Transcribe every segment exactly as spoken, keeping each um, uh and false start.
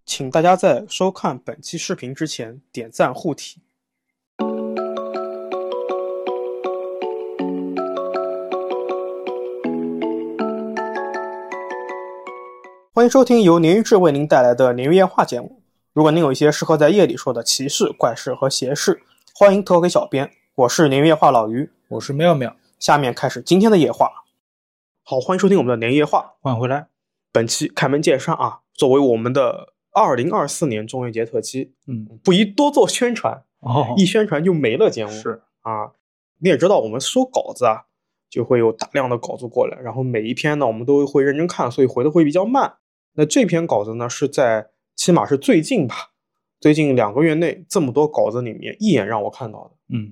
请大家在收看本期视频之前点赞护体。欢迎收听由鲶鱼志为您带来的鲶鱼夜话节目。如果您有一些适合在夜里说的奇事、怪事和邪事，欢迎投给小编。我是鲶鱼夜话老于， 我是妙妙。 下面开始今天的夜话。好，欢迎收听我们的鲶鱼夜话， 欢迎回来。 本期开门见山啊，作为我们的二零二四年中元节特辑， 嗯， 不宜多做宣传哦， 一宣传就没了节目。 是啊，你也知道我们收稿子啊，就会有大量的稿子过来，然后每一篇呢我们都会认真看，所以回的会比较慢。那这篇稿子呢是在起码是最近吧，最近两个月内这么多稿子里面一眼让我看到的。 嗯，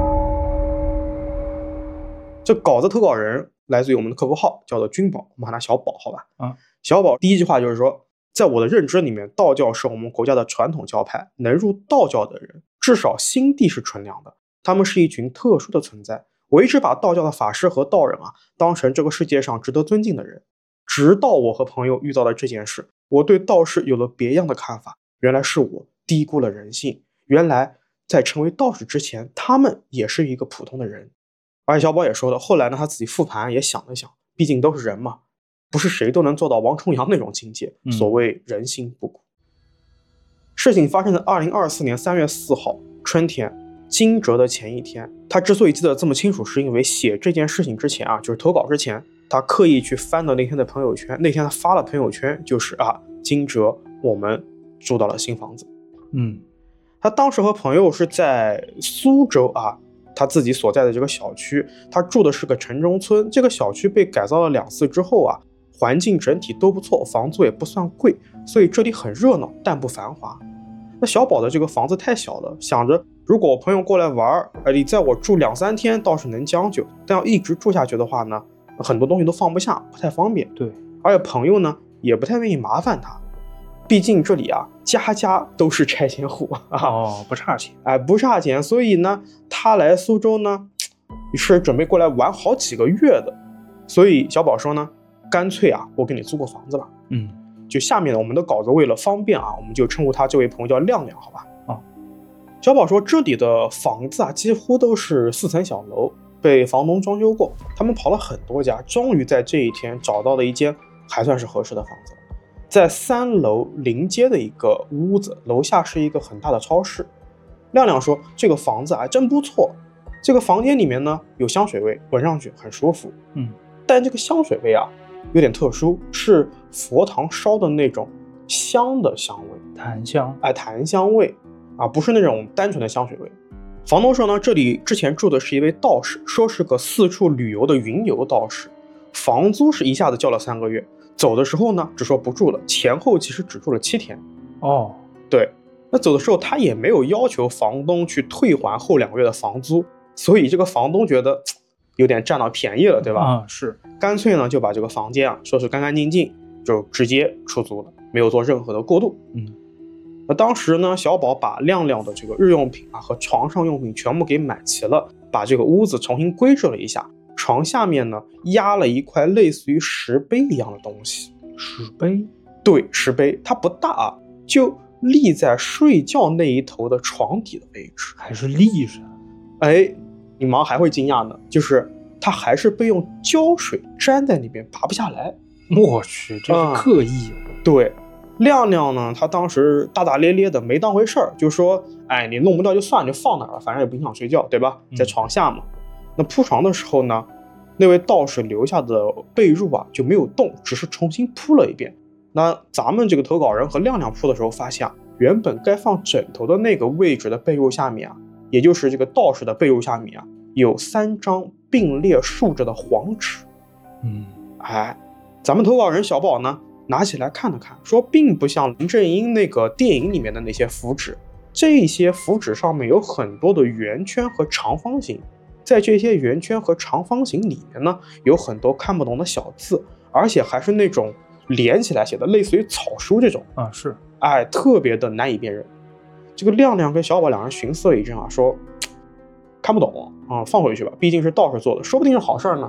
这稿子投稿人来自于我们的客服号，叫做君宝，我们喊他小宝，好吧？ 啊， 小宝第一句话就是说，在我的认知里面，道教是我们国家的传统教派，能入道教的人至少心地是纯良的，他们是一群特殊的存在。我一直把道教的法师和道人啊当成这个世界上值得尊敬的人，直到我和朋友遇到了这件事，我对道士有了别样的看法。原来是我低估了人性，原来在成为道士之前，他们也是一个普通的人。而且小宝也说了，后来呢他自己复盘也想了想，毕竟都是人嘛，不是谁都能做到王重阳那种境界，所谓人心不古。嗯、事情发生在二零二四年三月四号春天惊蛰的前一天。他之所以记得这么清楚，是因为写这件事情之前啊，就是投稿之前，他刻意去翻到那天的朋友圈。那天他发了朋友圈，就是啊，惊蛰我们住到了新房子。 嗯， 他当时和朋友是在苏州啊，他自己所在的这个小区，他住的是个城中村。这个小区被改造了两次之后啊，环境整体都不错，房租也不算贵，所以这里很热闹，但不繁华。那小宝的这个房子太小了，想着如果我朋友过来玩，你在我住两三天倒是能将就，但要一直住下去的话呢，很多东西都放不下，不太方便。 对， 而且朋友呢也不太愿意麻烦他，毕竟这里啊家家都是拆迁户啊， 哦，不差钱， 哎，不差钱，所以呢，他来苏州呢是准备过来玩好几个月的。所以小宝说呢，干脆啊，我给你租个房子吧。 嗯， 就下面我们的稿子为了方便啊，我们就称呼他这位朋友叫亮亮，好吧？ 哦， 小宝说这里的房子啊，几乎都是四层小楼，被房东装修过，他们跑了很多家，终于在这一天找到了一间还算是合适的房子。在三楼临街的一个屋子，楼下是一个很大的超市。亮亮说这个房子啊真不错，这个房间里面呢有香水味，闻上去很舒服。 嗯， 但这个香水味啊有点特殊，是佛堂烧的那种香的香味， 檀香， 哎，檀香味啊，不是那种单纯的香水味。房东说呢，这里之前住的是一位道士，说是个四处旅游的云游道士，房租是一下子交了三个月，走的时候呢只说不住了，前后其实只住了七天。 哦， 对，那走的时候他也没有要求房东去退还后两个月的房租，所以这个房东觉得有点占到便宜了，对吧？ 啊，是， 干脆呢就把这个房间啊收拾干干净净，就直接出租了，没有做任何的过渡。 嗯， 那当时呢，小宝把亮亮的这个日用品啊和床上用品全部给买齐了，把这个屋子重新规制了一下。床下面呢压了一块类似于石碑一样的东西。 石碑？ 对，石碑，它不大啊，就立在睡觉那一头的床底的位置。 还是立着？ 哎，你忙还会惊讶呢，就是它还是被用胶水粘在那边，拔不下来。 我去，这是刻意、 嗯、对，亮亮呢他当时大大咧咧的没当回事儿，就说哎，你弄不掉就算，就放哪儿了，反正也不影响睡觉，对吧？在床下嘛、嗯、那铺床的时候呢，那位道士留下的被褥啊就没有动，只是重新铺了一遍。那咱们这个投稿人和亮亮铺的时候发现啊，原本该放枕头的那个位置的被褥下面啊，也就是这个道士的被褥下面啊，有三张并列竖着的黄纸。 嗯， 哎，咱们投稿人小宝呢拿起来看了看，说并不像林正英那个电影里面的那些符纸，这些符纸上面有很多的圆圈和长方形，在这些圆圈和长方形里面呢，有很多看不懂的小字，而且还是那种连起来写的，类似于草书这种啊，是， 哎，特别的难以辨认。这个亮亮跟小宝两人寻思了一阵啊，说看不懂啊、嗯，放回去吧，毕竟是道士做的，说不定是好事呢。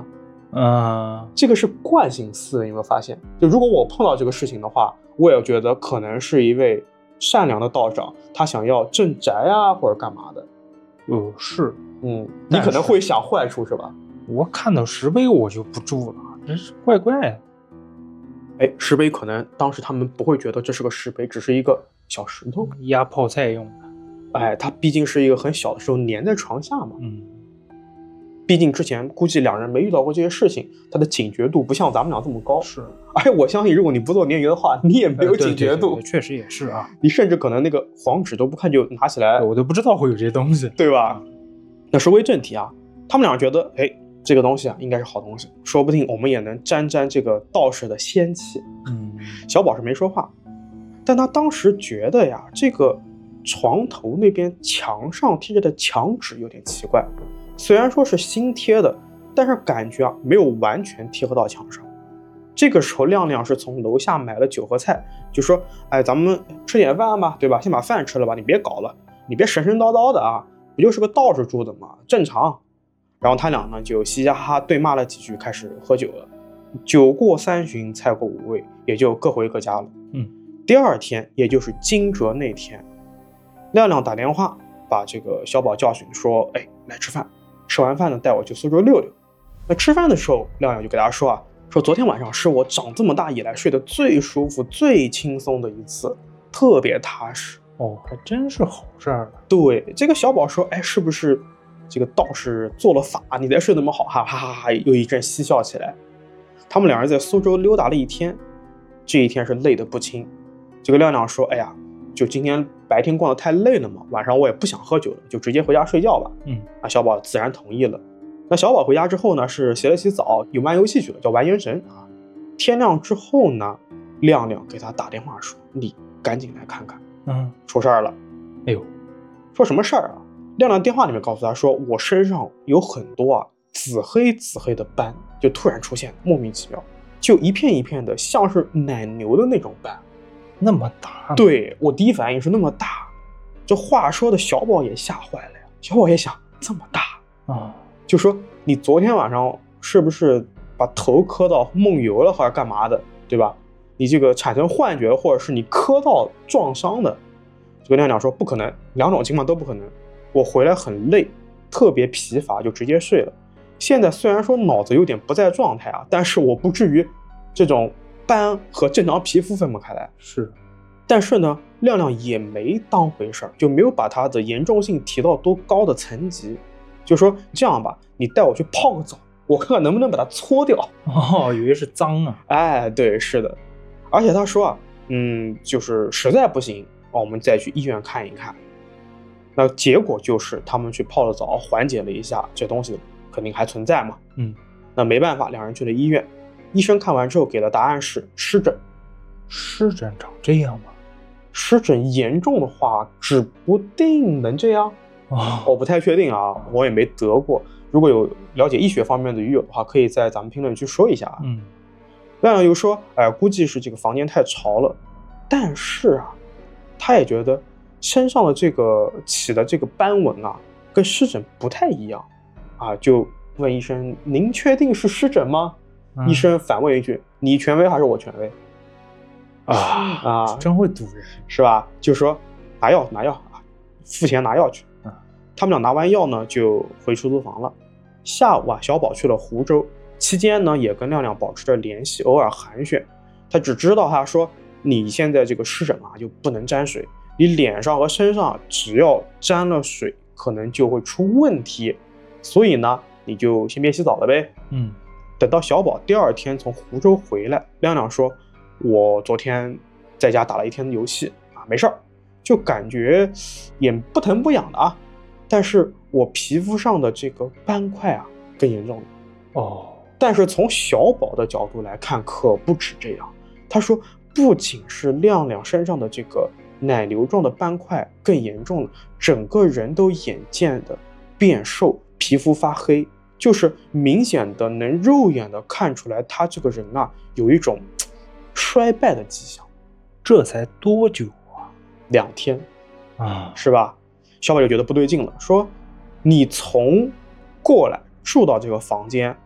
嗯， 这个是惯性思维，有没有发现？就如果我碰到这个事情的话，我也觉得可能是一位善良的道长，他想要镇宅啊，或者干嘛的。 呃，是， 嗯，你可能会想坏处是吧？ 我看到石碑我就不住了，这是怪怪的。 哎，石碑可能当时他们不会觉得这是个石碑，只是一个小石头， 压泡菜用的。 哎，它毕竟是一个很小的时候粘在床下嘛。 嗯， 毕竟之前估计两人没遇到过这些事情，他的警觉度不像咱们俩这么高。 是， 哎，我相信如果你不做鲶鱼的话，你也没有警觉度。 呃、对对对对确实也是啊， 你甚至可能那个黄纸都不看就拿起来， 我都不知道会有这些东西， 对吧？那说回正题啊，他们俩觉得，哎，这个东西啊应该是好东西，说不定我们也能沾沾这个道士的仙气。 嗯， 小宝是没说话，但他当时觉得呀，这个床头那边墙上贴着的墙纸有点奇怪，虽然说是新贴的，但是感觉啊没有完全贴合到墙上。这个时候亮亮是从楼下买了酒和菜，就说，哎，咱们吃点饭吧，对吧？先把饭吃了吧，你别搞了，你别神神叨叨的啊，不就是个道士住的嘛，正常。然后他俩呢就嘻嘻哈哈对骂了几句，开始喝酒了。酒过三巡，菜过五味，也就各回各家了。 嗯， 第二天，也就是惊蛰那天，亮亮打电话把这个小宝叫醒，说：“哎，来吃饭。吃完饭呢，带我去苏州溜溜。”那吃饭的时候，亮亮就给他说啊，说昨天晚上是我长这么大以来睡得最舒服、最轻松的一次，特别踏实。 哦，还真是好事儿。 对，这个小宝说：“哎，是不是这个道士做了法，你才睡那么好？”哈哈哈哈，又一阵嬉笑起来。他们两人在苏州溜达了一天，这一天是累得不轻。这个亮亮说：“哎呀，就今天白天逛得太累了嘛，晚上我也不想喝酒了，就直接回家睡觉吧。” 嗯， 啊，小宝自然同意了。那小宝回家之后呢，是洗了洗澡，又玩游戏去了，叫玩原神啊。天亮之后呢，亮亮给他打电话说：“你赶紧来看看， 嗯， 出事儿了。” 哎呦， 说什么事儿啊？亮亮电话里面告诉他说：“我身上有很多啊紫黑紫黑的斑，就突然出现，莫名其妙，就一片一片的，像是奶牛的那种斑， 那么大。” 对，我第一反应是那么大，这话说的小宝也吓坏了呀。小宝也想，这么大啊， 就说你昨天晚上是不是把头磕到梦游了，或者干嘛的，对吧？你这个产生幻觉，或者是你磕到撞伤的。这个亮亮说不可能，两种情况都不可能。我回来很累，特别疲乏，就直接睡了。现在虽然说脑子有点不在状态啊，但是我不至于这种斑和正常皮肤分不开来。 是， 但是呢，亮亮也没当回事儿，就没有把它的严重性提到多高的层级，就说这样吧，你带我去泡个澡，我看看能不能把它搓掉。 哦，以为是脏啊。 哎，对，是的。而且他说啊，嗯，就是实在不行，我们再去医院看一看。那结果就是他们去泡了澡，缓解了一下，这东西肯定还存在嘛。 嗯， 那没办法，两人去了医院，医生看完之后给的答案是湿疹。 湿疹长这样吗？ 湿疹严重的话，指不定能这样。 哦， 我不太确定啊，我也没得过。如果有了解医学方面的鱼友的话，可以在咱们评论区说一下啊。 嗯， 亮亮又说，哎、呃，估计是这个房间太潮了，但是啊，他也觉得身上的这个起的这个斑纹啊，跟湿疹不太一样啊，就问医生：“您确定是湿疹吗？”嗯、医生反问一句：“你权威还是我权威？”啊啊， 真会堵人， 是吧？就说拿药拿药啊，付钱拿药去。 嗯， 他们俩拿完药呢，就回出租房了。下午啊，小宝去了湖州，期间呢，也跟亮亮保持着联系，偶尔寒暄。他只知道他说：“你现在这个湿疹啊，就不能沾水。”你脸上和身上只要沾了水，可能就会出问题，所以呢，你就先别洗澡了呗。 嗯， 等到小宝第二天从湖州回来，亮亮说：“我昨天在家打了一天的游戏啊，没事儿，就感觉也不疼不痒的啊，但是我皮肤上的这个斑块啊更严重了。” 哦， 但是从小宝的角度来看，可不止这样。他说，不仅是亮亮身上的这个奶牛状的斑块更严重了，整个人都眼见的变瘦，皮肤发黑，就是明显的能肉眼的看出来他这个人啊有一种衰败的迹象。 这才多久啊？ 两天啊， 是吧？小宝就觉得不对劲了，说你从过来住到这个房间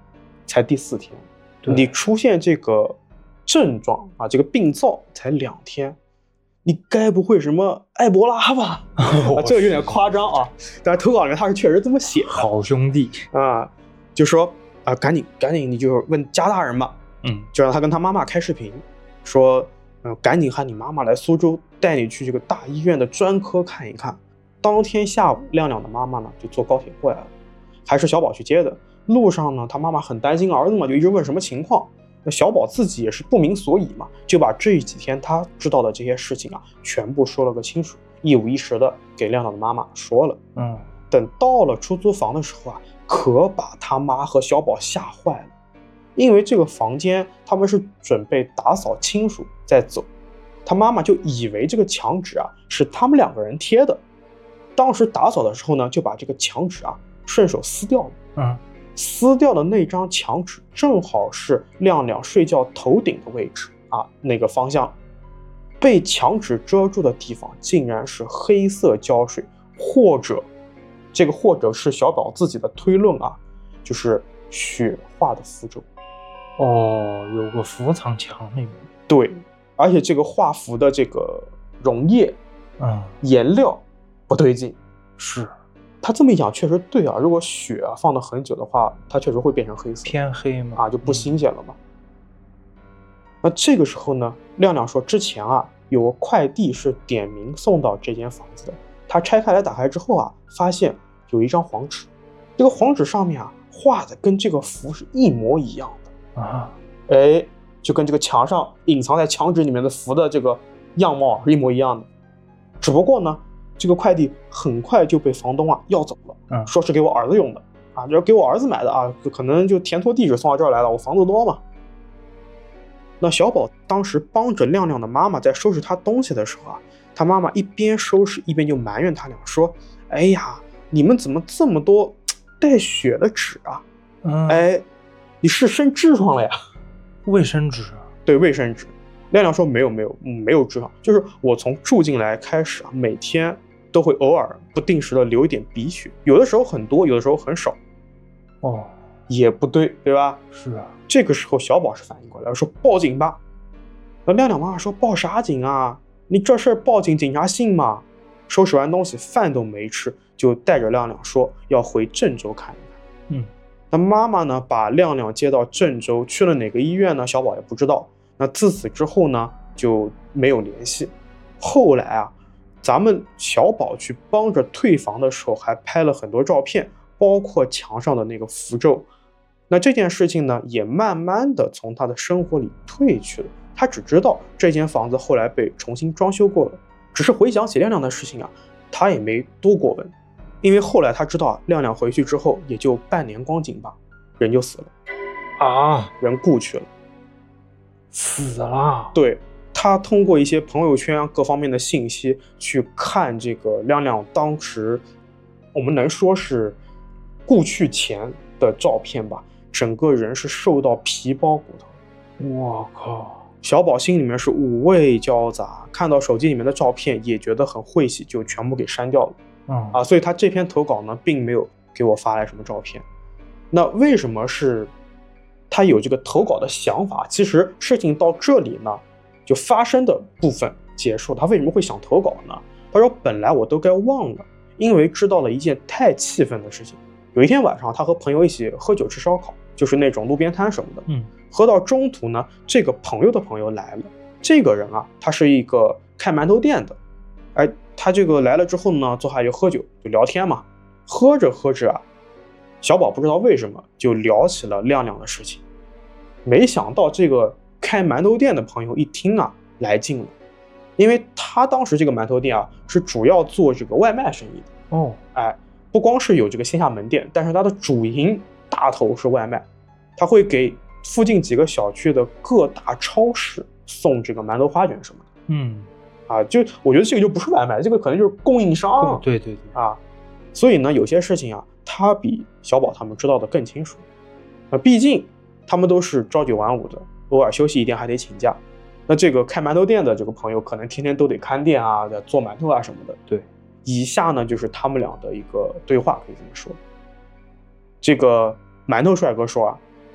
才第四天，你出现这个症状啊，这个病灶才两天，你该不会什么埃博拉吧？啊，这个有点夸张啊，但是投稿里面他是确实这么写的。 好兄弟啊，就说啊，赶紧赶紧，你就问家大人吧， 嗯， 就让他跟他妈妈开视频，说，嗯，赶紧喊你妈妈来苏州，带你去这个大医院的专科看一看。当天下午，亮亮的妈妈呢就坐高铁过来了，还是小宝去接的。路上呢，他妈妈很担心儿子嘛，就一直问什么情况。那小宝自己也是不明所以嘛，就把这几天他知道的这些事情啊，全部说了个清楚，一五一十的给亮亮的妈妈说了。 嗯， 等到了出租房的时候啊，可把他妈和小宝吓坏了，因为这个房间他们是准备打扫清楚再走，他妈妈就以为这个墙纸啊是他们两个人贴的。当时打扫的时候呢，就把这个墙纸啊顺手撕掉了。 嗯， 撕掉的那张墙纸正好是亮亮睡觉头顶的位置啊，那个方向。被墙纸遮住的地方竟然是黑色胶水，或者这个或者是小宝自己的推论啊，就是血画的符咒。 哦，有个符藏墙里面。 对，而且这个画符的这个溶液， 嗯， 颜料不对劲。 是， 他这么一讲确实对啊，如果血啊放得很久的话，它确实会变成黑色， 偏黑嘛， 啊，就不新鲜了嘛。嗯、那这个时候呢，亮亮说之前啊有个快递是点名送到这间房子的，他拆开来打开之后啊，发现有一张黄纸，这个黄纸上面啊画的跟这个符是一模一样的啊， 哎，就跟这个墙上隐藏在墙纸里面的符的这个样貌是一模一样的。只不过呢，这个快递很快就被房东啊要走了， 嗯， 说是给我儿子用的啊，就是给我儿子买的啊，可能就填错地址送到这儿来了，我房子多嘛。那小宝当时帮着亮亮的妈妈在收拾他东西的时候啊，他妈妈一边收拾一边就埋怨他俩说：“哎呀，你们怎么这么多带血的纸啊？ 嗯， 哎，你是生痔疮了呀？” 卫生纸， 对，卫生纸。亮亮说没有没有、嗯、没有痔疮，就是我从住进来开始啊，每天都会偶尔不定时的流一点鼻血，有的时候很多，有的时候很少。 哦， 也不对，对吧？ 是啊。 这个时候小宝是反应过来了，说报警吧。那亮亮妈妈说报啥警啊？你这事儿报警，警察信吗？收拾完东西，饭都没吃，就带着亮亮说要回郑州看一看。 嗯， 那妈妈呢，把亮亮接到郑州，去了哪个医院呢？小宝也不知道。那自此之后呢，就没有联系。后来啊，咱们小宝去帮着退房的时候，还拍了很多照片，包括墙上的那个符咒。那这件事情呢，也慢慢的从他的生活里退去了。他只知道这间房子后来被重新装修过了，只是回想起亮亮的事情啊，他也没多过问，因为后来他知道啊，亮亮回去之后也就半年光景吧，人就死了啊， 人故去了。 死了。 对，他通过一些朋友圈各方面的信息去看这个亮亮当时，我们能说是故去前的照片吧，整个人是瘦到皮包骨头。 我靠！ 小宝心里面是五味交杂，看到手机里面的照片也觉得很晦气，就全部给删掉了。 嗯啊，所以他这篇投稿呢，并没有给我发来什么照片。那为什么是他有这个投稿的想法？其实事情到这里呢，就发生的部分结束。他为什么会想投稿呢？他说本来我都该忘了，因为知道了一件太气愤的事情。有一天晚上，他和朋友一起喝酒吃烧烤，就是那种路边摊什么的。 嗯， 喝到中途呢，这个朋友的朋友来了。这个人啊，他是一个开馒头店的。哎，他这个来了之后呢，坐下就喝酒，就聊天嘛。喝着喝着啊，小宝不知道为什么就聊起了亮亮的事情。没想到这个开馒头店的朋友一听啊，来劲了，因为他当时这个馒头店啊是主要做这个外卖生意的。 哦， 哎，不光是有这个线下门店，但是他的主营大头是外卖，他会给附近几个小区的各大超市送这个馒头花卷什么的。 嗯， 啊，就我觉得这个就不是外卖，这个可能就是供应商。 对对对啊，所以呢，有些事情啊，他比小宝他们知道的更清楚。啊，毕竟他们都是朝九晚五的，偶尔休息一天还得请假。那这个开馒头店的这个朋友，可能天天都得看店啊，做馒头啊什么的。 对， 以下呢就是他们俩的一个对话，可以这么说。这个馒头帅哥说啊，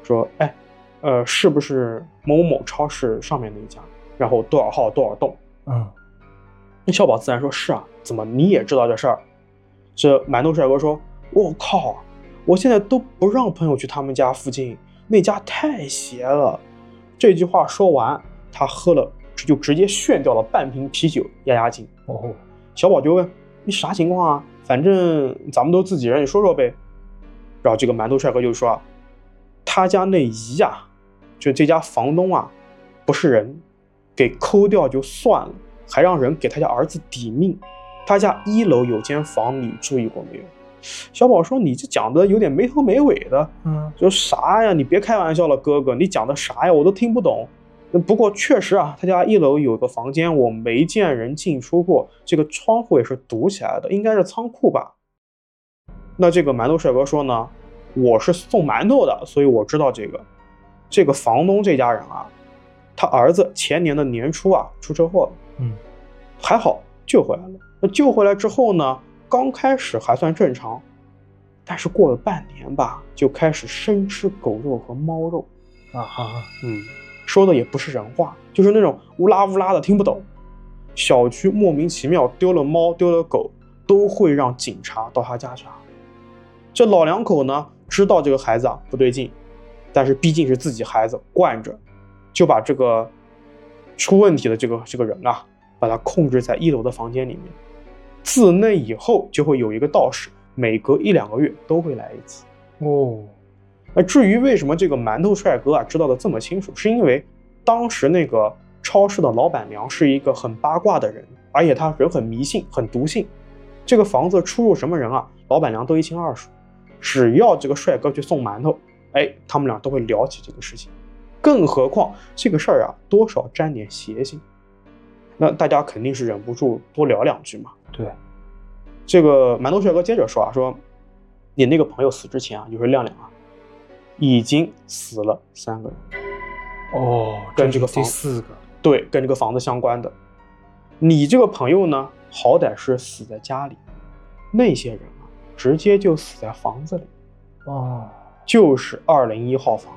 说，哎，呃，是不是某某某超市上面那一家？然后多少号多少栋？ 嗯， 那小宝自然说是啊，怎么你也知道这事儿？这馒头帅哥说，我靠，我现在都不让朋友去他们家附近，那家太邪了。这句话说完，他喝了就直接炫掉了半瓶啤酒压压惊。 哦， 小宝就问你啥情况啊？反正咱们都自己人，你说说呗。然后这个馒头帅哥就说，他家那姨呀、啊，就这家房东啊，不是人，给抠掉就算了，还让人给他家儿子抵命。他家一楼有间房，你注意过没有？小宝说，你这讲的有点没头没尾的。 嗯， 就啥呀？你别开玩笑了，哥哥，你讲的啥呀？我都听不懂。不过确实啊，他家一楼有个房间，我没见人进出过，这个窗户也是堵起来的，应该是仓库吧。那这个馒头帅哥说呢，我是送馒头的，所以我知道这个。这个房东这家人啊，他儿子前年的年初啊出车祸了， 嗯， 还好救回来了。那救回来之后呢，刚开始还算正常，但是过了半年吧，就开始生吃狗肉和猫肉啊哈， 嗯，说的也不是人话，就是那种乌拉乌拉的听不懂。小区莫名其妙丢了猫丢了狗，都会让警察到他家去。这老两口呢，知道这个孩子啊不对劲，但是毕竟是自己孩子惯着，就把这个出问题的这个这个人啊，把他控制在一楼的房间里面。自那以后就会有一个道士，每隔一两个月都会来一次。 哦， 那至于为什么这个馒头帅哥啊知道的这么清楚，是因为当时那个超市的老板娘是一个很八卦的人，而且她人很迷信，很笃信。这个房子出入什么人啊，老板娘都一清二楚。只要这个帅哥去送馒头，哎，他们俩都会聊起这个事情。更何况这个事儿啊，多少沾点邪性。那大家肯定是忍不住多聊两句嘛。 对， 这个馒头帅哥接着说啊，说你那个朋友死之前啊，就是亮亮啊，已经死了三个人。 哦， 跟这个房第四个， 对，跟这个房子相关的。你这个朋友呢，好歹是死在家里，那些人啊，直接就死在房子里。 哦， 就是二零一号房。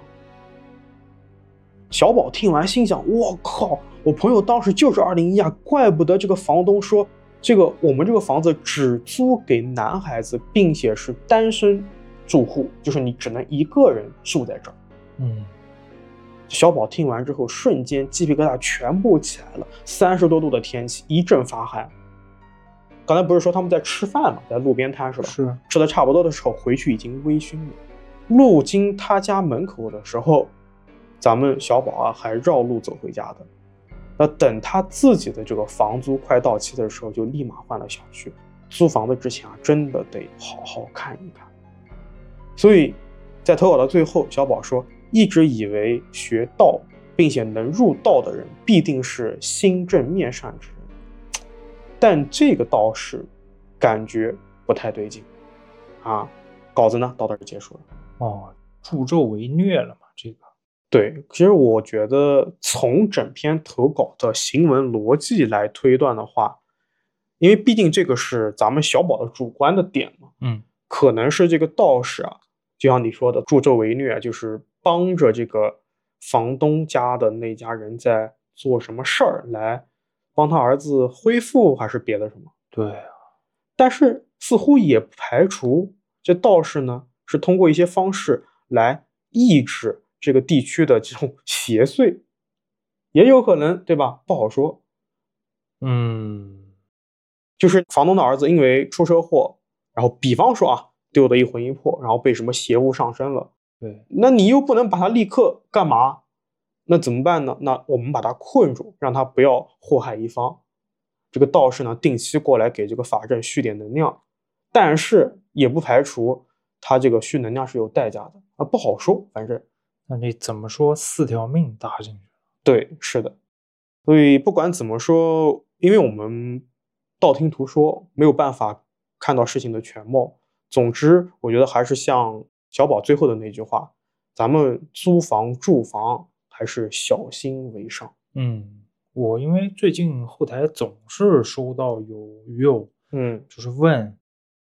小宝听完心想，我靠，我朋友当时就是二零一啊，怪不得这个房东说这个我们这个房子只租给男孩子，并且是单身住户，就是你只能一个人住在这儿。 嗯， 小宝听完之后，瞬间鸡皮疙瘩全部起来了。三十多度的天气，一阵发汗。刚才不是说他们在吃饭吗？在路边摊是吧？ 是。 吃的差不多的时候，回去已经微醺了。路经他家门口的时候，咱们小宝啊还绕路走回家的。那等他自己的这个房租快到期的时候，就立马换了小区。租房子之前啊，真的得好好看一看。所以在投稿的最后，小宝说，一直以为学道并且能入道的人必定是心正面善之人，但这个道士感觉不太对劲啊。稿子呢到这儿就结束了。 哦，助纣为虐了嘛，这个。 对，其实我觉得从整篇投稿的行文逻辑来推断的话，因为毕竟这个是咱们小宝的主观的点嘛， 嗯， 可能是这个道士啊，就像你说的助纣为虐，就是帮着这个房东家的那家人在做什么事儿，来帮他儿子恢复，还是别的什么？ 对啊， 但是似乎也不排除这道士呢是通过一些方式来抑制这个地区的这种邪祟，也有可能，对吧？不好说。 嗯， 就是房东的儿子因为出车祸，然后比方说啊丢得一魂一魄，然后被什么邪物上身了， 对， 那你又不能把他立刻干嘛？那怎么办呢？那我们把他困住，让他不要祸害一方。这个道士呢，定期过来给这个法阵续点能量，但是也不排除他这个续能量是有代价的啊，不好说。反正那你怎么说四条命搭进去？ 对，是的。所以不管怎么说，因为我们道听途说，没有办法看到事情的全貌。总之，我觉得还是像小宝最后的那句话，咱们租房住房还是小心为上。 嗯，我因为最近后台总是收到有鱼友， 嗯， 就是问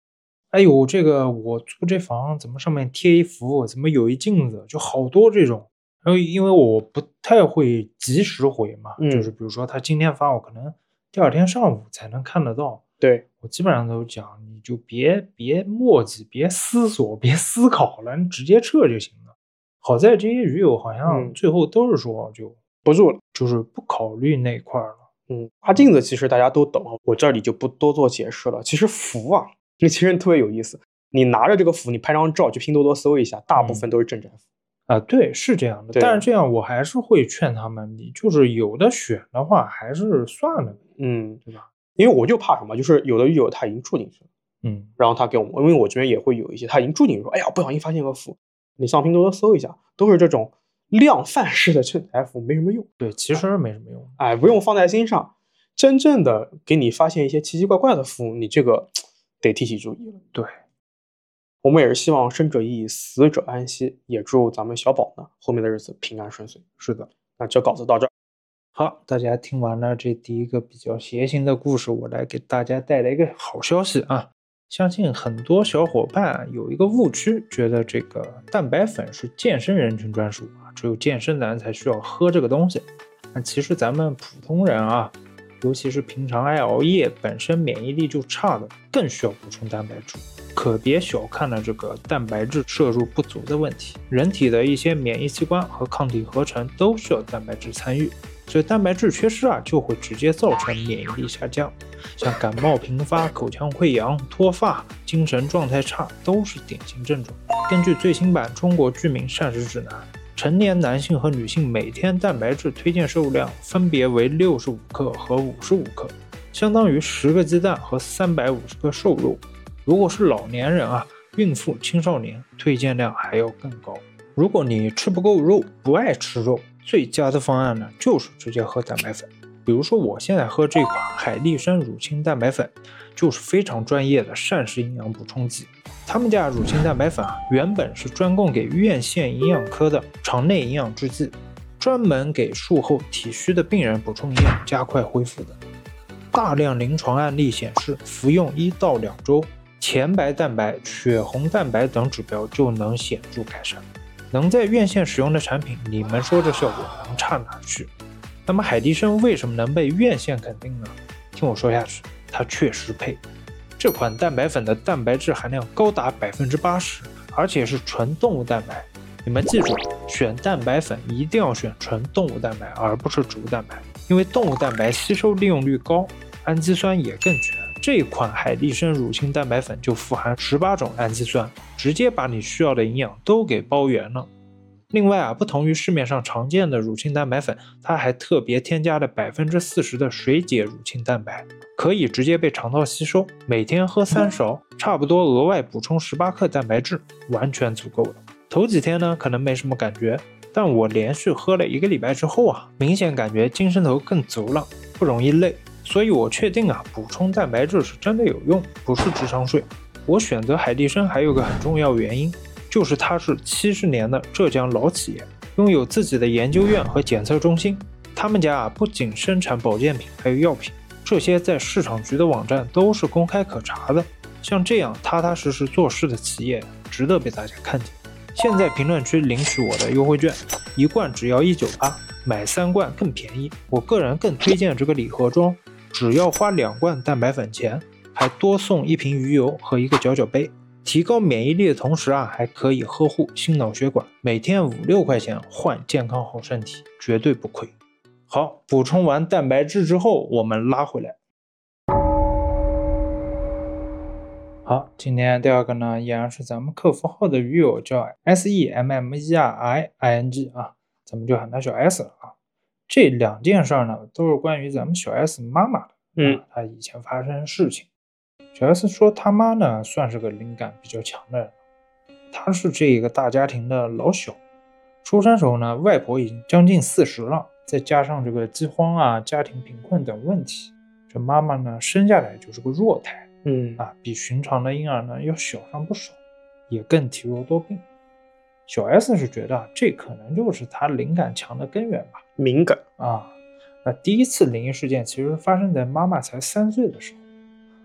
哎呦，这个我租这房怎么上面贴一幅，怎么有一镜子，就好多这种。然后因为我不太会及时回嘛， 嗯就是比如说他今天发，我可能第二天上午才能看得到。 对， 我基本上都讲，你就别别墨迹，别思索，别思考了，你直接撤就行了。好在这些鱼友好像嗯最后都是说就不住了。 就是不考虑那一块儿了。 嗯，画镜子其实大家都懂，我这里就不多做解释了。其实符啊，这其实特别有意思。你拿着这个符，你拍张照去拼多多搜一下，大部分都是镇宅符。 啊，对，是这样的。 对但是这样我还是会劝他们，你就是有的选的话，还是算了呗， 嗯， 对吧？ 因为我就怕什么，就是有的鱼友他已经住进去了， 嗯， 然后他给我们，因为我这边也会有一些他已经住进去说，哎呀，不小心发现个符，你上拼多多搜一下，都是这种量贩式的镇宅符，没什么用。 对，其实没什么用。 哎，不用放在心上。真正的给你发现一些奇奇怪怪的符，你这个得提起注意了。 对， 我们也是希望生者易，死者安息，也祝咱们小宝呢后面的日子平安顺遂。 是的。 那这稿子到这儿。 好，大家听完了这第一个比较邪性的故事，我来给大家带来一个好消息啊！相信很多小伙伴有一个误区，觉得这个蛋白粉是健身人群专属啊，只有健身男才需要喝这个东西。那其实咱们普通人啊，尤其是平常爱熬夜、本身免疫力就差的，更需要补充蛋白质。可别小看了这个蛋白质摄入不足的问题。人体的一些免疫器官和抗体合成都需要蛋白质参与，所以蛋白质缺失啊，就会直接造成免疫力下降，像感冒频发、口腔溃疡、脱发、精神状态差都是典型症状。根据最新版《中国居民膳食指南》，成年男性和女性每天蛋白质推荐摄入量分别为六十五克和五十五克，相当于十个鸡蛋和三百五十克瘦肉。如果是老年人啊、孕妇、青少年，推荐量还要更高。如果你吃不够肉，不爱吃肉，最佳的方案呢，就是直接喝蛋白粉。比如说我现在喝这款海力参乳清蛋白粉，就是非常专业的膳食营养补充剂。他们家乳清蛋白粉啊，原本是专供给院线营养科的肠内营养制剂，专门给术后体虚的病人补充营养，加快恢复的。大量临床案例显示，服用一到两周，前白蛋白、血红蛋白等指标就能显著改善。能在院线使用的产品，你们说这效果能差哪去？那么海力参为什么能被院线肯定呢？听我说下去，它确实配。这款蛋白粉的蛋白质含量高达 百分之八十， 而且是纯动物蛋白。你们记住，选蛋白粉一定要选纯动物蛋白，而不是植物蛋白，因为动物蛋白吸收利用率高，氨基酸也更全。这款海力参乳清蛋白粉就富含十八种氨基酸，直接把你需要的营养都给包圆了。另外啊，不同于市面上常见的乳清蛋白粉，它还特别添加了 百分之四十 的水解乳清蛋白，可以直接被肠道吸收，每天喝三勺，差不多额外补充十八克蛋白质，完全足够了。头几天呢，可能没什么感觉，但我连续喝了一个礼拜之后啊，明显感觉精神头更足了，不容易累。所以我确定啊，补充蛋白质是真的有用，不是智商税。我选择海力参还有个很重要原因，就是它是七十年的浙江老企业，拥有自己的研究院和检测中心。他们家啊，不仅生产保健品，还有药品，这些在市场局的网站都是公开可查的。像这样踏踏实实做事的企业，值得被大家看见。现在评论区领取我的优惠券，一罐只要一百九十八，买三罐更便宜。我个人更推荐这个礼盒装，只要花两罐蛋白粉钱，还多送一瓶鱼油和一个搅搅杯。提高免疫力的同时啊，还可以呵护心脑血管，每天五六块钱换健康好身体，绝对不亏。好，补充完蛋白质之后，我们拉回来。好，今天第二个呢，依然是咱们客服号的鱼友，叫 S E M M E R I I N G 啊，咱们就喊他小 S 了啊。这两件事呢，都是关于咱们小 S 妈妈的， 嗯， 她以前发生的事情。小 S 说他妈呢，算是个灵感比较强的人，他是这个大家庭的老小，出生时候呢，外婆已经将近四十了，再加上这个饥荒啊、家庭贫困等问题，这妈妈呢生下来就是个弱胎。 嗯啊，比寻常的婴儿呢要小上不少，也更体弱多病。小 S 是觉得这可能就是他灵感强的根源吧。 敏感啊，那第一次灵异事件其实发生在妈妈才三岁的时候。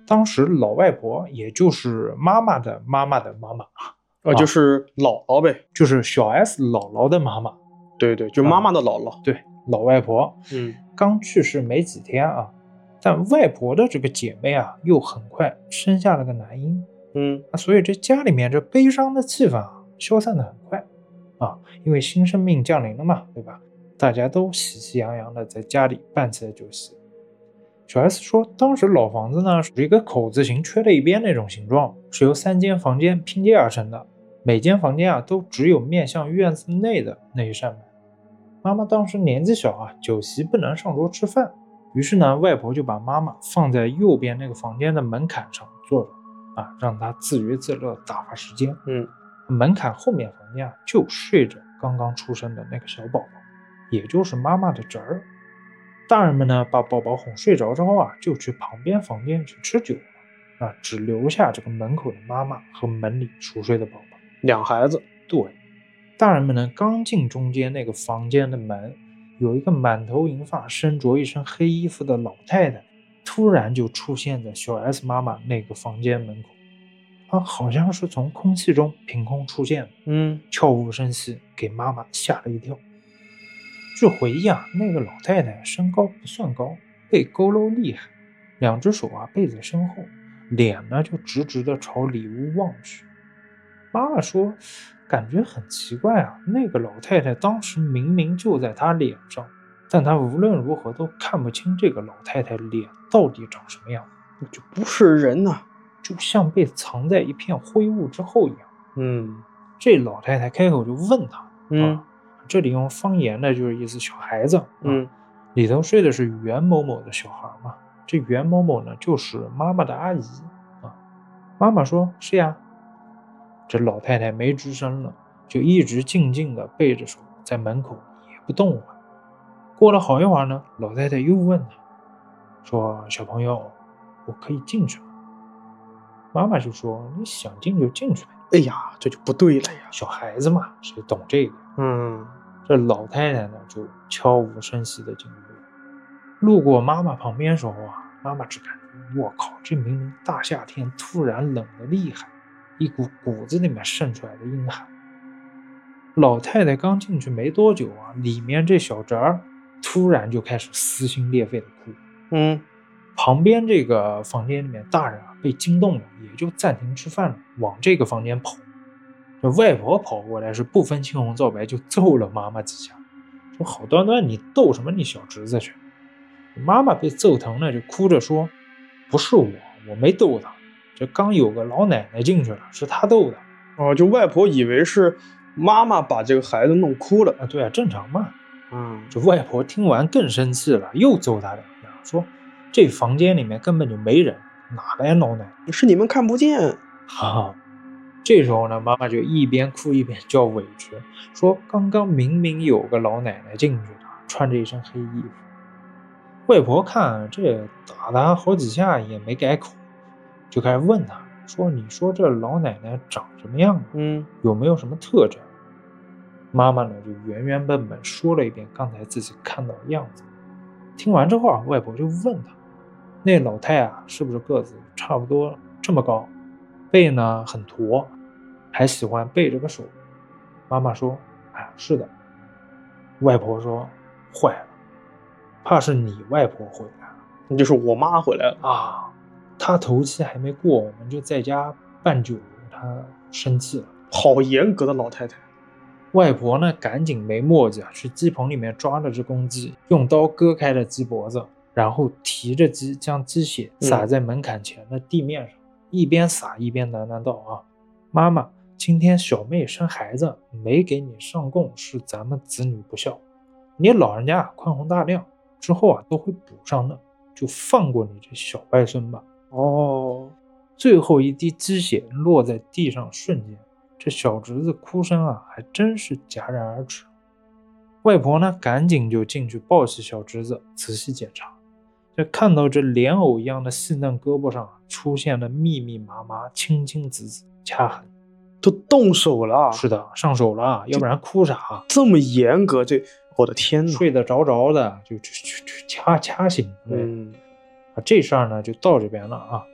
当时老外婆也就是妈妈的妈妈的妈妈， 呃，就是姥姥呗， 就是小 S 姥姥的妈妈。 对对，就妈妈的姥姥。 对，老外婆， 嗯， 刚去世没几天啊，但外婆的这个姐妹啊，又很快生下了个男婴。 嗯， 所以这家里面这悲伤的气氛啊，消散的很快啊，因为新生命降临了嘛，对吧？大家都喜气洋洋的在家里办起了酒席。小 S 说，当时老房子呢是一个口字形缺了一边那种形状，是由三间房间拼接而成的，每间房间啊都只有面向院子内的那一扇门。妈妈当时年纪小啊，酒席不能上桌吃饭，于是呢，外婆就把妈妈放在右边那个房间的门槛上坐着啊，让她自娱自乐打发时间。 嗯， 门槛后面房间啊就睡着刚刚出生的那个小宝宝，也就是妈妈的侄儿。大人们呢把宝宝哄睡着之后啊，就去旁边房间去吃酒了啊，只留下这个门口的妈妈和门里熟睡的宝宝， 两孩子。 对，大人们呢刚进中间那个房间的门，有一个满头银发、身着一身黑衣服的老太太，突然就出现在小 S 妈妈那个房间门口，啊，好像是从空气中凭空出现的， 嗯， 悄无声息，给妈妈吓了一跳。据回忆啊，那个老太太身高不算高，背佝偻厉害，两只手啊背在身后，脸呢就直直的朝里屋望去。妈妈说，感觉很奇怪啊，那个老太太当时明明就在她脸上，但她无论如何都看不清这个老太太脸到底长什么样， 就不是人呐、啊， 就像被藏在一片灰雾之后一样。 嗯， 这老太太开口就问她， 嗯。 啊这里用方言的就是意思小孩子， 嗯， 里头睡的是袁某某的小孩嘛，这袁某某呢就是妈妈的阿姨啊。妈妈说是呀，这老太太没吱声了，就一直静静的背着手在门口也不动了。过了好一会儿呢，老太太又问她说，小朋友，我可以进去吗？妈妈就说，你想进就进去呗。 哎呀，这就不对了呀， 小孩子嘛，谁懂这个？ 嗯， 这老太太呢就悄无声息的进入了。路过妈妈旁边时候啊，妈妈只感觉我靠，这明明大夏天突然冷得厉害，一股骨子里面渗出来的阴寒。老太太刚进去没多久啊，里面这小侄儿突然就开始撕心裂肺的哭。 嗯， 旁边这个房间里面大人啊被惊动了，也就暂停吃饭了，往这个房间跑。这外婆跑过来是不分青红皂白就揍了妈妈几下，说好端端你逗什么你小侄子去。妈妈被揍疼了就哭着说，不是我，我没逗他，这刚有个老奶奶进去了，是他逗的。 哦，就外婆以为是妈妈把这个孩子弄哭了啊，对啊，正常嘛。 嗯， 这外婆听完更生气了，又揍他两下，说这房间里面根本就没人，哪来老奶奶？ 是你们看不见。 哈，这时候呢，妈妈就一边哭一边叫委屈，说刚刚明明有个老奶奶进去的，穿着一身黑衣服。外婆看这打他好几下也没改口，就开始问他说，你说这老奶奶长什么样？ 嗯， 有没有什么特征？妈妈呢就原原本本说了一遍刚才自己看到的样子。听完之后啊，外婆就问他，那老太啊是不是个子差不多这么高，背呢很驼，还喜欢背着个手？妈妈说，哎，是的。外婆说，坏了，怕是你外婆回来了。 那就是我妈回来了啊，她头七还没过，我们就在家办酒，她生气了。 好严格的老太太。 外婆呢赶紧没墨迹啊，去鸡棚里面抓了只公鸡，用刀割开了鸡脖子，然后提着鸡将鸡血洒在门槛前的地面上，嗯、一边洒一边喃喃道啊，妈妈，今天小妹生孩子没给你上供，是咱们子女不孝，你老人家宽宏大量，之后啊都会补上的，就放过你这小外孙吧。 哦， 最后一滴鸡血落在地上瞬间，这小侄子哭声啊还真是戛然而止。外婆呢赶紧就进去抱起小侄子仔细检查，就看到这莲藕一样的细嫩胳膊上出现了密密麻麻青青紫紫掐痕。 都动手了。 是的，上手了，要不然哭啥？ 这么严格，这我的天哪！ 睡得着着的就就就掐掐醒。 嗯， 啊，这事儿呢就到这边了啊。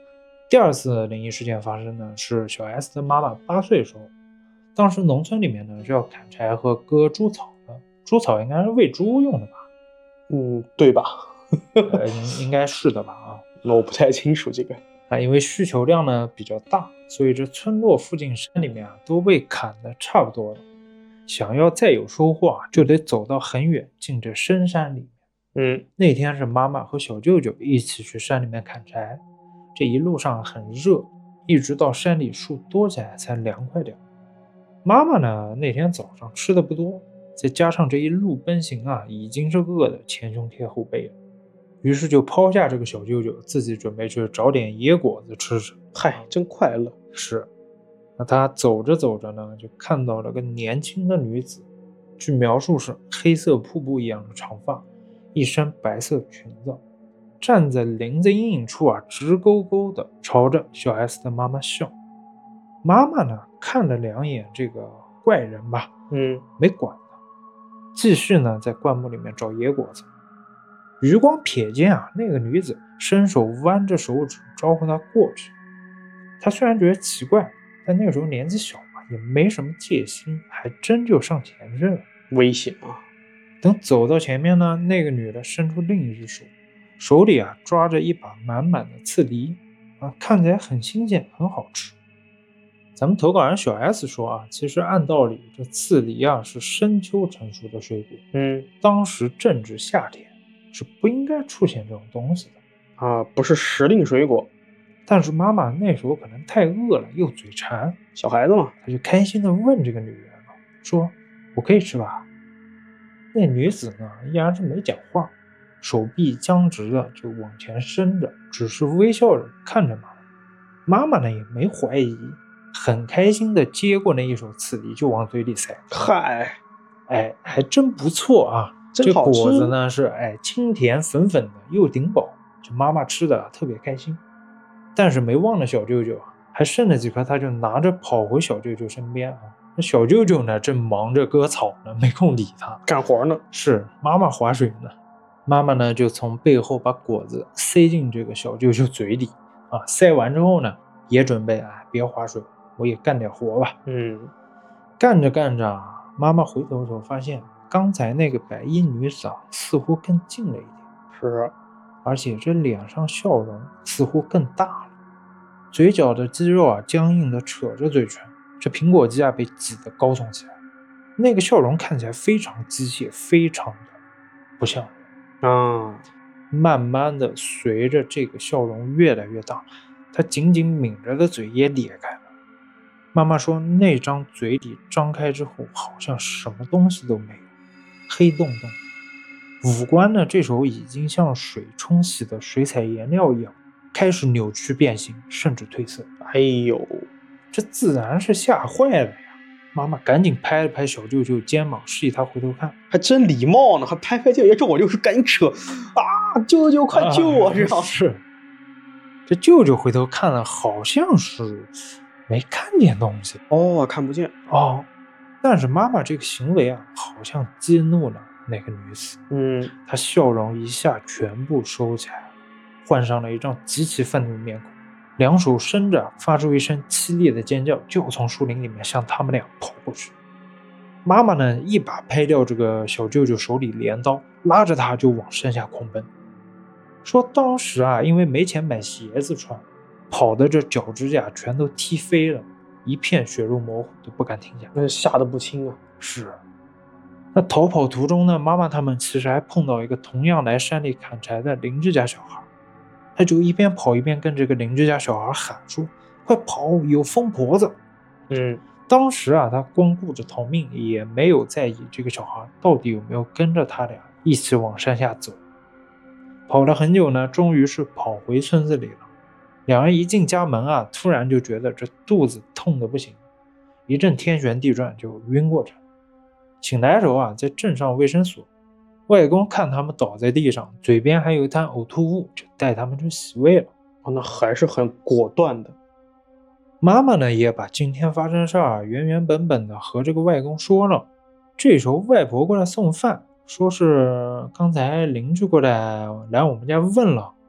第二次灵异事件发生呢，是小 S 的妈妈八岁时候，当时农村里面呢是要砍柴和割猪草的，猪草应该是喂猪用的吧？ 嗯，对吧？ 呃，应该是的吧？啊， 那我不太清楚这个。 啊，因为需求量呢比较大，所以这村落附近山里面啊都被砍得差不多了。想要再有收获啊，就得走到很远，进这深山里面。 嗯， 那天是妈妈和小舅舅一起去山里面砍柴，这一路上很热，一直到山里树多起来才凉快点。妈妈呢那天早上吃的不多，再加上这一路奔行啊，已经是饿得前胸贴后背了。于是就抛下这个小舅舅，自己准备去找点野果子吃吃。 嗨，真快乐。 是，那他走着走着呢，就看到了个年轻的女子，据描述是黑色瀑布一样的长发，一身白色裙子，站在林子阴影处啊，直勾勾的朝着小 S 的妈妈笑。妈妈呢看了两眼这个怪人吧， 嗯， 没管他，继续呢在灌木里面找野果子。余光瞥见啊，那个女子伸手弯着手指招呼他过去。他虽然觉得奇怪，但那个时候年纪小嘛，也没什么戒心，还真就上前去了。 危险啊！ 等走到前面呢，那个女的伸出另一只手，手里啊抓着一把满满的刺梨啊，看起来很新鲜，很好吃。咱们投稿人小 S 说啊，其实按道理这刺梨啊是深秋成熟的水果， 嗯， 当时正值夏天，是不应该出现这种东西的啊，不是时令水果。 但是妈妈那时候可能太饿了，又嘴馋， 小孩子嘛， 她就开心地问这个女人了，说：“我可以吃吧？”那女子呢，依然是没讲话，手臂僵直的就往前伸着，只是微笑着看着妈妈。妈妈呢也没怀疑，很开心地接过那一手刺梨就往嘴里塞。 嗨， 哎，还真不错啊！ 真好吃。 这果子呢是哎清甜粉粉的，又顶饱，就妈妈吃的特别开心。但是没忘了小舅舅啊，还剩了几颗，他就拿着跑回小舅舅身边啊。那小舅舅呢正忙着割草呢，没空理他， 干活呢。 是妈妈划水呢。妈妈呢就从背后把果子塞进这个小舅舅嘴里啊，塞完之后呢也准备啊别划水，我也干点活吧。 嗯， 干着干着，妈妈回头的时候发现，刚才那个白衣女子啊似乎更近了一点。 是， 而且这脸上笑容似乎更大了，嘴角的肌肉啊僵硬的扯着嘴唇，这苹果肌啊被挤得高耸起来，那个笑容看起来非常机械，非常的不像人啊。 慢慢的随着这个笑容越来越大，他紧紧抿着的嘴也裂开了。妈妈说那张嘴里张开之后好像什么东西都没有，黑洞洞。五官呢这时候已经像水冲洗的水彩颜料一样，开始扭曲变形，甚至褪色。 哎呦， 这自然是吓坏了呀！妈妈赶紧拍了拍小舅舅肩膀，示意他回头看。 还真礼貌呢，还拍拍舅舅，这我就是赶紧扯啊！舅舅快救我！这样、 啊、是。这舅舅回头看了，好像是没看见东西哦，看不见哦。但是妈妈这个行为啊，好像激怒了那个女子。 嗯， 她笑容一下全部收起来了，换上了一张极其愤怒的面孔，两手伸着，发出一声凄厉的尖叫，就从树林里面向他们俩跑过去。妈妈呢，一把拍掉这个小舅舅手里镰刀，拉着他就往山下狂奔。说当时啊，因为没钱买鞋子穿，跑的这脚指甲全都踢飞了，一片血肉模糊，都不敢停下。 那吓得不轻啊。 是。那逃跑途中呢，妈妈他们其实还碰到一个同样来山里砍柴的邻居家小孩，他就一边跑一边跟这个邻居家小孩喊说：“快跑，有疯婆子！” 嗯， 当时啊，他光顾着逃命，也没有在意这个小孩到底有没有跟着他俩一起往山下走。跑了很久呢，终于是跑回村子里了。两人一进家门啊，突然就觉得这肚子痛得不行，一阵天旋地转就晕过去了。醒来的时候啊，在镇上卫生所，外公看他们倒在地上，嘴边还有一滩呕吐物，就带他们去洗胃了。 哦，那还是很果断的。 妈妈呢，也把今天发生的事儿原原本本的和这个外公说了。这时候外婆过来送饭，说是刚才邻居过来来我们家问了，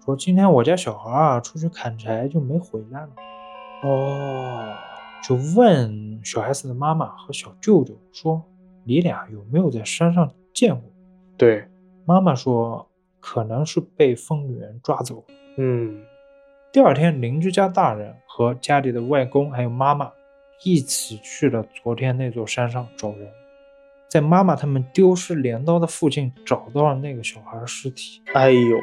说今天我家小孩啊出去砍柴就没回来了。 哦， 就问小 S 的妈妈和小舅舅说，你俩有没有在山上见过？ 对， 妈妈说可能是被疯女人抓走了。 嗯， 第二天邻居家大人和家里的外公还有妈妈一起去了昨天那座山上找人，在妈妈他们丢失镰刀的附近找到了那个小孩尸体。 哎呦，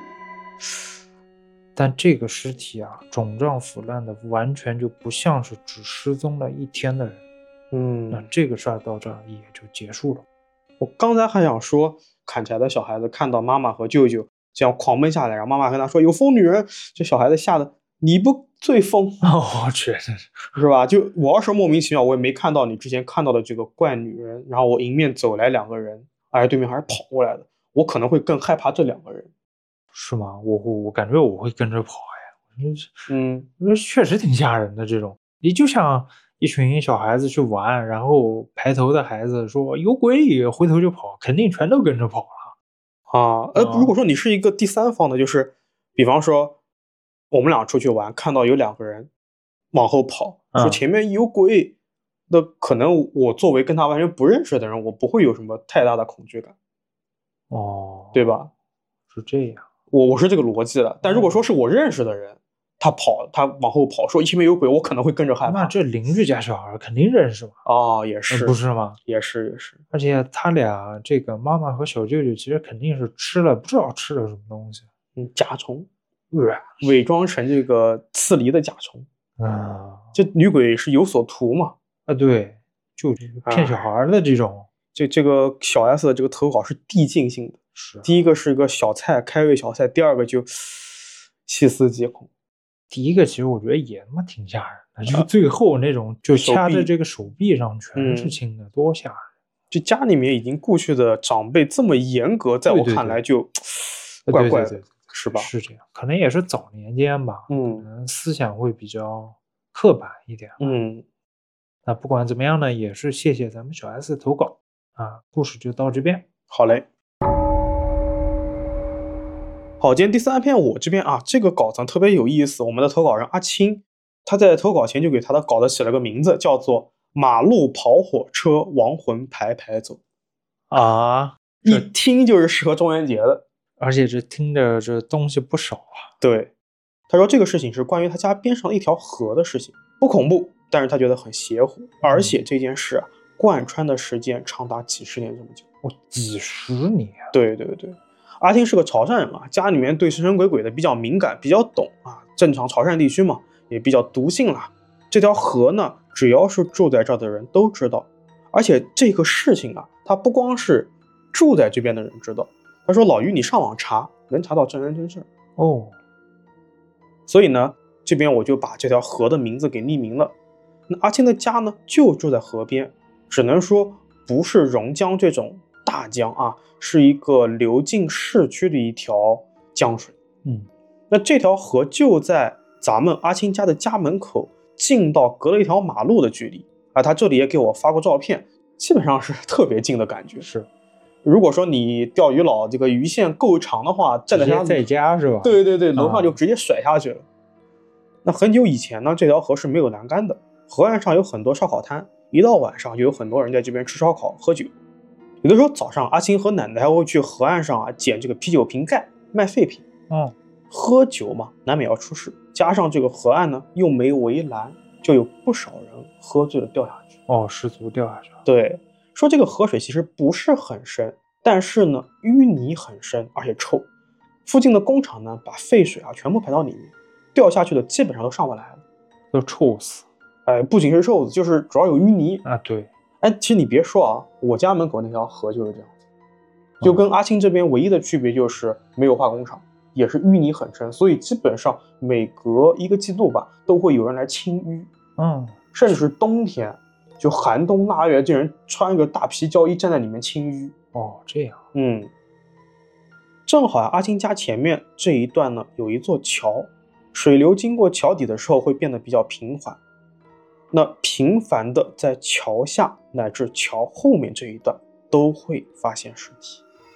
但这个尸体啊肿胀腐烂的完全就不像是只失踪了一天的人。 嗯， 那这个事儿到这儿也就结束了。 我刚才还想说，砍柴的小孩子看到妈妈和舅舅这样狂奔下来，然后妈妈跟他说有疯女人，这小孩子吓得你不最疯哦，确实是， 是吧？就我要是莫名其妙，我也没看到你之前看到的这个怪女人，然后我迎面走来两个人，而对面还是跑过来的，我可能会更害怕这两个人。 是吗？我我我感觉我会跟着跑呀， 嗯， 因为确实挺吓人的这种。你就像一群小孩子去玩，然后排头的孩子说有鬼，回头就跑，肯定全都跟着跑了啊。呃，如果说你是一个第三方的，就是比方说我们俩出去玩，看到有两个人往后跑，说前面有鬼，那可能我作为跟他完全不认识的人，我不会有什么太大的恐惧感。 哦， 对吧？ 是这样， 我我是这个逻辑的。但如果说是我认识的人，他跑，他往后跑，说前面有鬼，我可能会跟着害怕。 那这邻居家小孩肯定认识嘛？ 哦，也是， 不是吗？ 也是也是。 而且他俩这个妈妈和小舅舅其实肯定是吃了不知道吃了什么东西， 嗯，甲虫，伪装成这个刺梨的甲虫。 啊， 这女鬼是有所图嘛？ 啊，对，就骗小孩的这种。 这这个小 S 的这个投稿是递进性的， 是、啊、 第一个是个小菜，开胃小菜，第二个就细思极恐。 第一个其实我觉得也他妈挺吓人的，就是最后那种就掐在这个手臂上全是青的，多吓人！ 就家里面已经过去的长辈这么严格，在我看来就怪怪的， 对对对对是吧？ 是这样，可能也是早年间吧， 嗯， 可能思想会比较刻板一点。 嗯， 那不管怎么样呢，也是谢谢咱们小 S 投稿啊，故事就到这边。 好嘞。好，今天第三篇我这边啊，这个稿子特别有意思。我们的投稿人阿青，他在投稿前就给他的稿子起了个名字，叫做“马路跑火车，亡魂排排走” 啊， 一听就是适合中元节的。 而且这听着这东西不少啊。 对，他说这个事情是关于他家边上一条河的事情，不恐怖，但是他觉得很邪乎，而且这件事啊，贯穿的时间长达几十年这么久。 哦，几十年？ 对对对。阿青是个潮汕人啊，家里面对神神鬼鬼的比较敏感，比较懂啊。正常潮汕地区嘛，也比较笃信啦。这条河呢，只要是住在这儿的人都知道，而且这个事情啊，它不光是住在这边的人知道。他说：“老于，你上网查，能查到真人真事哦。” 所以呢，这边我就把这条河的名字给匿名了。那阿青的家呢，就住在河边，只能说不是榕江这种大江啊，是一个流进市区的一条江水。 嗯， 那这条河就在咱们阿青家的家门口，近到隔了一条马路的距离啊。他这里也给我发过照片，基本上是特别近的感觉。 是， 如果说你钓鱼佬这个鱼线够长的话，站在家在家是吧？ 对对对，楼上就直接甩下去了。啊、那很久以前呢，这条河是没有栏杆的，河岸上有很多烧烤摊，一到晚上就有很多人在这边吃烧烤喝酒。有的时候早上，阿青和奶奶还会去河岸上啊捡这个啤酒瓶盖卖废品。 嗯， 喝酒嘛，难免要出事，加上这个河岸呢又没围栏，就有不少人喝醉了掉下去。 哦，失足掉下去了。 对，说这个河水其实不是很深，但是呢淤泥很深，而且臭。附近的工厂呢把废水啊全部排到里面，掉下去的基本上都上不来了， 都臭死。 哎，不仅是臭死，就是主要有淤泥啊。对。 哎，其实你别说啊，我家门口那条河就是这样子，就跟阿青这边唯一的区别就是没有化工厂，也是淤泥很深，所以基本上每隔一个季度吧，都会有人来清淤。 嗯， 甚至是冬天，就寒冬腊月，这人穿个大皮胶衣站在里面清淤。 哦，这样。 嗯，正好阿青家前面这一段呢，有一座桥，水流经过桥底的时候会变得比较平缓。那频繁的在桥下乃至桥后面这一段都会发现尸体。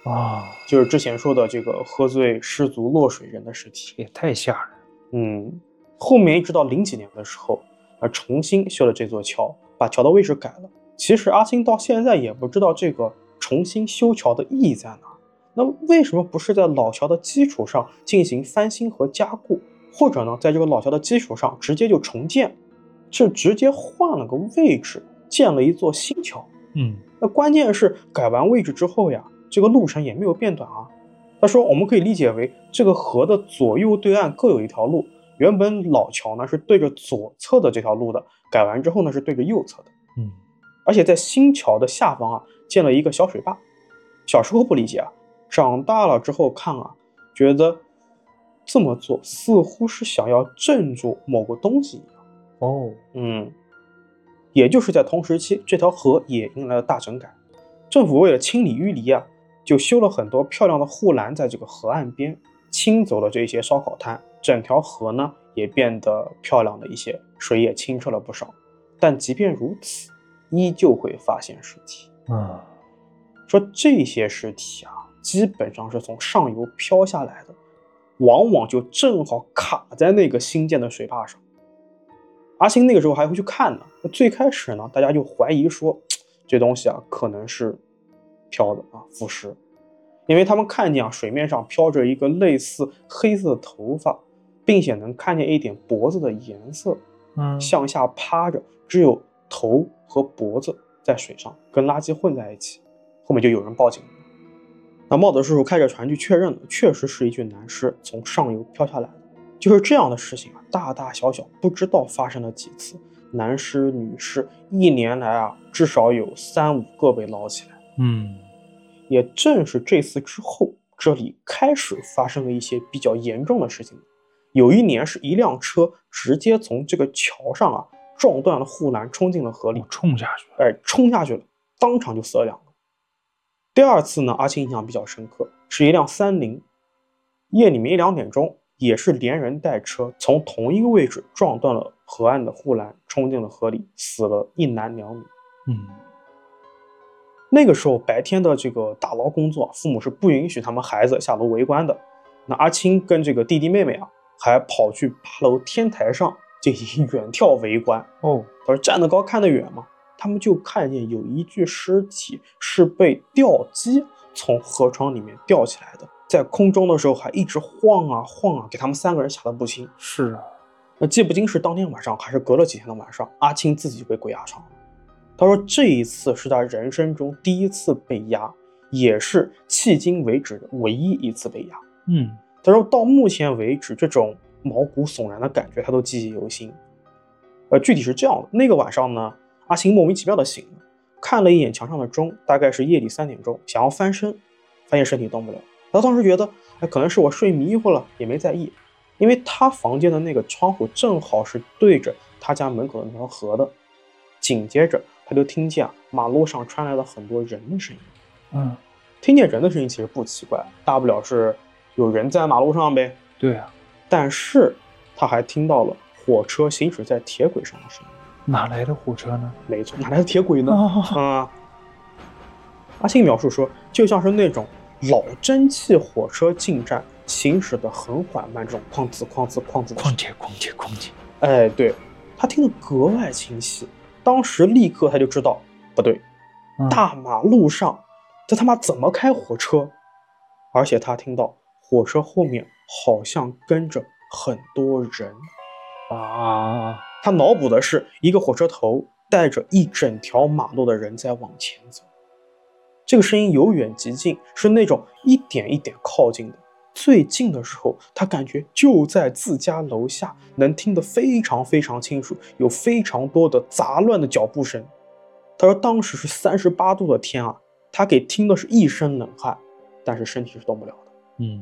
啊， 就是之前说的这个喝醉失足落水人的尸体。 也太吓人。 嗯，后面一直到零几年的时候，啊，重新修了这座桥，把桥的位置改了。其实阿星到现在也不知道这个重新修桥的意义在哪。那为什么不是在老桥的基础上进行翻新和加固，或者呢，在这个老桥的基础上直接就重建，是直接换了个位置，建了一座新桥？ 嗯， 那关键是改完位置之后呀，这个路程也没有变短啊。他说我们可以理解为这个河的左右对岸各有一条路，原本老桥呢是对着左侧的这条路的，改完之后呢是对着右侧的。 嗯， 而且在新桥的下方啊建了一个小水坝。小时候不理解啊，长大了之后看啊，觉得这么做似乎是想要镇住某个东西一样。 哦， 嗯，也就是在同时期，这条河也迎来了大整改。政府为了清理淤泥啊，就修了很多漂亮的护栏在这个河岸边，清走了这些烧烤摊，整条河呢也变得漂亮了一些，水也清澈了不少。但即便如此，依旧会发现尸体。 啊， 说这些尸体啊，基本上是从上游飘下来的，往往就正好卡在那个新建的水坝上。阿星那个时候还会去看呢。最开始呢，大家就怀疑说，这东西啊可能是飘的啊，腐蚀，因为他们看见啊水面上飘着一个类似黑色的头发，并且能看见一点脖子的颜色， 嗯， 向下趴着，只有头和脖子在水上跟垃圾混在一起。后面就有人报警了。那帽子叔叔开着船去确认了，确实是一具男尸从上游飘下来的。就是这样的事情啊，大大小小不知道发生了几次，男尸女尸一年来啊至少有三五个被捞起来。 嗯， 也正是这次之后，这里开始发生了一些比较严重的事情。有一年是一辆车直接从这个桥上啊撞断了护栏，冲进了河里， 冲下去， 哎，冲下去了，当场就死了两个。第二次呢，阿青印象比较深刻，是一辆三菱，夜里面一两点钟，也是连人带车从同一个位置撞断了河岸的护栏，冲进了河里，死了一男两女。 嗯， 那个时候白天的这个打捞工作，父母是不允许他们孩子下楼围观的。那阿青跟这个弟弟妹妹啊，还跑去八楼天台上进行远眺围观。 哦， 他说站得高看得远嘛，他们就看见有一具尸体是被吊机从河床里面吊起来的，在空中的时候还一直晃啊晃啊，给他们三个人吓得不轻。 是啊， 那记不清是当天晚上还是隔了几天的晚上，阿青自己就被鬼压床。他说这一次是他人生中第一次被压，也是迄今为止的唯一一次被压。 嗯， 他说到目前为止，这种毛骨悚然的感觉他都记忆犹新。呃，具体是这样的，那个晚上呢，阿星莫名其妙的醒了，看了一眼墙上的钟，大概是夜里三点钟，想要翻身，发现身体动不了。他当时觉得，哎，可能是我睡迷糊了，也没在意，因为他房间的那个窗户正好是对着他家门口的那条河的。紧接着，他就听见啊，马路上传来了很多人的声音。 嗯， 听见人的声音其实不奇怪，大不了是有人在马路上呗。 对啊， 但是他还听到了火车行驶在铁轨上的声音。 哪来的火车呢？ 没错，哪来的铁轨呢？ 哦、 啊，阿信描述说，就像是那种老蒸汽火车进站行驶的很缓慢，这种哐哧哐哧哐哧哐切哐切哐切。 哎，对，他听得格外清晰。当时立刻他就知道不对， 嗯、 大马路上这他妈怎么开火车？而且他听到火车后面好像跟着很多人啊！ 他脑补的是一个火车头带着一整条马路的人在往前走。这个声音由远及近，是那种一点一点靠近的。最近的时候，他感觉就在自家楼下，能听得非常非常清楚，有非常多的杂乱的脚步声。他说当时是三十八度的天啊，他给听的是一身冷汗，但是身体是动不了的。 嗯，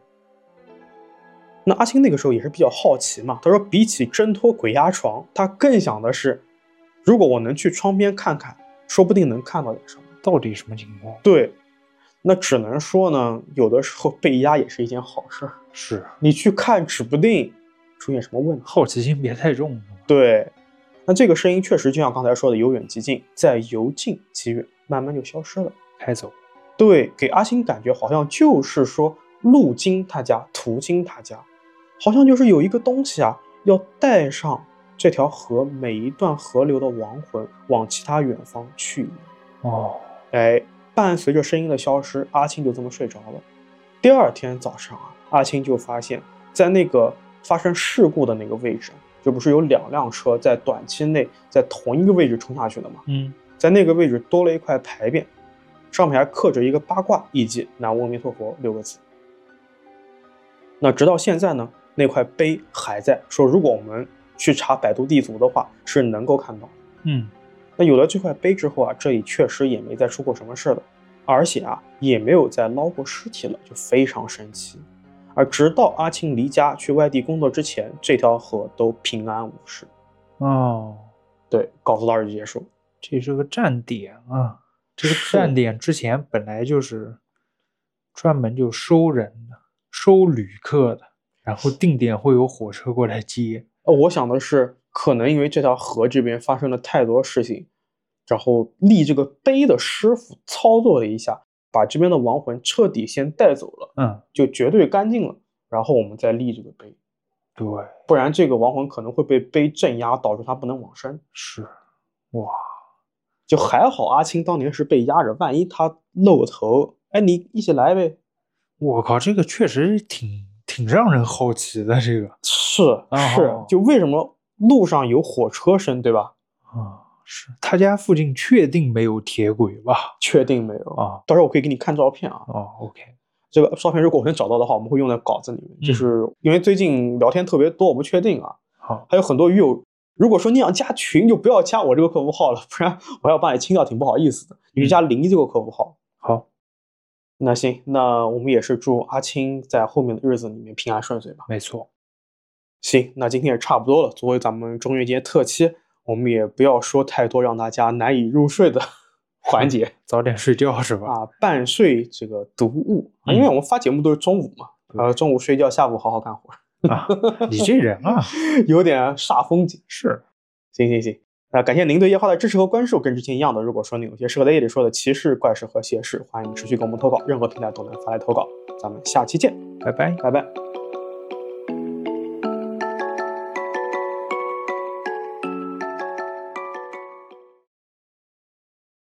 那阿星那个时候也是比较好奇嘛，他说比起挣脱鬼压床，他更想的是，如果我能去窗边看看，说不定能看到点什么。 到底什么情况？ 对，那只能说呢，有的时候被压也是一件好事。 是你去看，指不定出现什么问题。 好奇心别太重。 对，那这个声音确实就像刚才说的，由远及近，在由近及远，慢慢就消失了。 开走。 对，给阿青感觉好像就是说路经他家，途经他家，好像就是有一个东西啊，要带上这条河每一段河流的亡魂往其他远方去。 哦， 哎，伴随着声音的消失，阿青就这么睡着了。第二天早上啊，阿青就发现，在那个发生事故的那个位置，这不是有两辆车在短期内在同一个位置冲下去的吗？ 嗯， 在那个位置多了一块牌匾，上面还刻着一个八卦，以及南无阿弥陀佛六个字。那直到现在呢，那块碑还在，说如果我们去查百度地图的话，是能够看到的。 嗯， 那有了这块碑之后啊，这里确实也没再出过什么事了，而且啊，也没有再捞过尸体了，就非常神奇。而直到阿青离家去外地工作之前，这条河都平安无事。 哦， 对，告诉到这就结束。 这是个站点啊，这个站点之前本来就是专门就收人的、收旅客的，然后定点会有火车过来接。 呃，我想的是，可能因为这条河这边发生了太多事情，然后立这个碑的师傅操作了一下，把这边的亡魂彻底先带走了， 嗯， 就绝对干净了，然后我们再立这个碑。 对， 不然这个亡魂可能会被碑镇压，导致他不能往生。 是，哇， 就还好阿青当年是被压着，万一他露个头，哎，你一起来呗。 我靠，这个确实挺挺让人好奇的，这个是是， 哦就为什么路上有火车声，对吧？ 啊，是他家附近确定没有铁轨吧？ 确定没有啊， 到时候我可以给你看照片啊。 哦 ，OK， 这个照片如果我能找到的话，我们会用在稿子里面。 嗯就是因为最近聊天特别多，我不确定啊。 好， 还有很多鱼友，如果说你想加群，就不要加我这个客服号了，不然我要把你清掉，挺不好意思的。你就加零一这个客服号。 好， 那行，那我们也是祝阿青在后面的日子里面平安顺遂吧。 没错， 行，那今天也差不多了。作为咱们中元节特期，我们也不要说太多让大家难以入睡的环节。 早点睡觉是吧？ 啊，半睡这个读物啊，因为我们发节目都是中午嘛，呃，中午睡觉，下午好好干活。 啊，你这人啊， 有点煞风景。 是， 行行行，那感谢您对夜话的支持和关注，跟之前一样的，如果说你有些适合在夜里说的奇事、怪事和邪事，欢迎持续给我们投稿，任何平台都能发来投稿。咱们下期见， 拜拜。 拜拜。